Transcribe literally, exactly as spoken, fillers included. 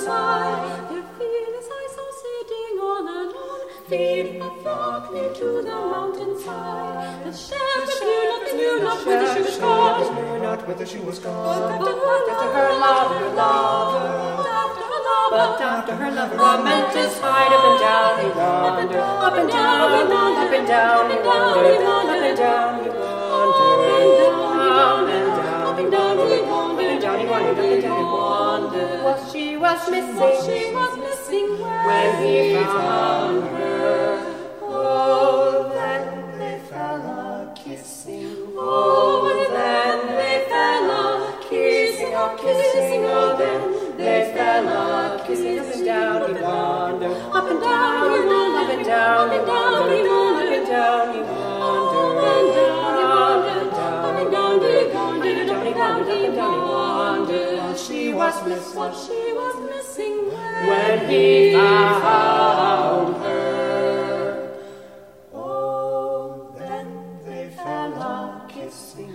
sigh. Their fearless eyes saw sitting all alone, feeding a flock near to the mountainside. The shepherds knew not, they knew not whither she was gone. Knew not whither she was gone. But after her lover, lover, after her lover, but after her lover, momentous height, up and down he wandered, up and down, up and down, up and down he wandered, up and down he wandered, up and down, up and down he wandered, up and down he wandered, up and down he wandered. What she was missing, what she was missing when he found her. Oh, then they fell a kissing. Oh, then they fell a kissing, oh, kissing, oh, then they fell a kissing. Up and down he wandered, up and down he wandered, up and down he wandered, up and down he wandered, up and down he wandered, up and down he wandered, up and down he wandered. What she was missing, what she was missing when he found her. Oh, then they fell a kissing.